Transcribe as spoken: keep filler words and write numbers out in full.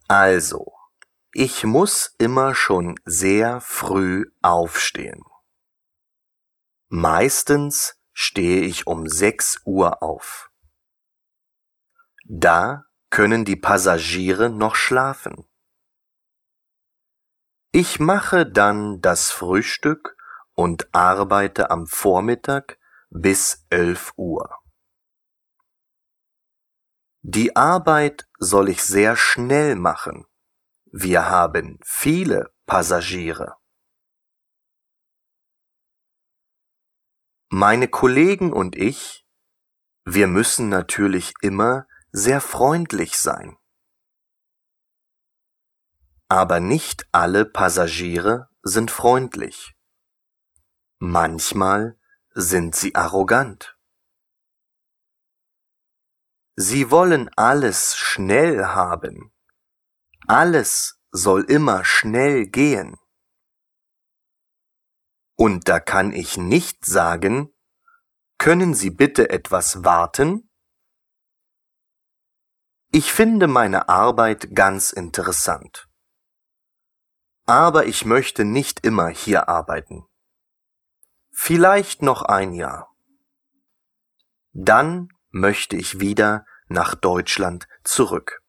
Also, ich muss immer schon sehr früh aufstehen. Meistens stehe ich um sechs Uhr auf. Da können die Passagiere noch schlafen. Ich mache dann das Frühstück und arbeite am Vormittag bis elf Uhr. Die Arbeit soll ich sehr schnell machen. Wir haben viele Passagiere. Meine Kollegen und ich, wir müssen natürlich immer sehr freundlich sein. Aber nicht alle Passagiere sind freundlich. Manchmal sind sie arrogant. Sie wollen alles schnell haben. Alles soll immer schnell gehen. Und da kann ich nicht sagen, können Sie bitte etwas warten? Ich finde meine Arbeit ganz interessant. Aber ich möchte nicht immer hier arbeiten. Vielleicht noch ein Jahr. Dann möchte ich wieder nach Deutschland zurück.